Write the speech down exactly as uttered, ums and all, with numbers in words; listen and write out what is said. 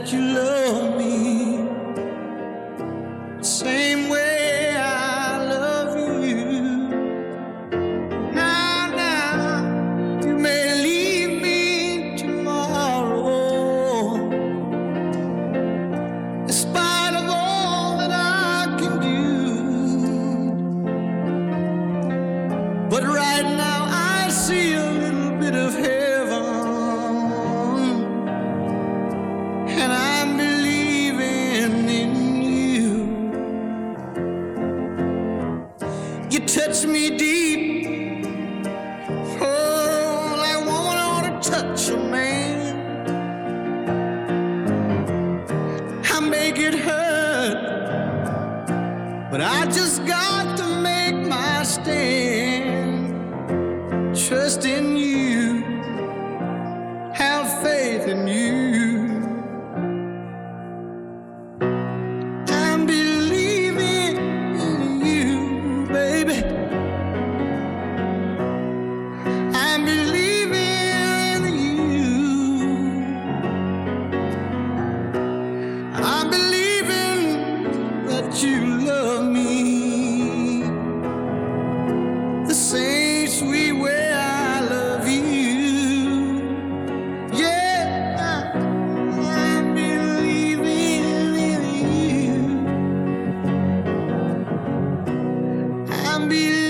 that you love me same way I love you. Now, now, you may leave me tomorrow, in spite of all that I can do. But right now I see a little bit of heaven, and I'm believing in you. You touch me deep, oh, like a woman ought to touch a man. I make it hurt, but I just got to make my stand. Trust in you, have faith in you. I'm believing in you, baby. I'm believing in you. I'm believing that you love me the same sweet way I love you. Yeah, I'm believing in you. I'm believing.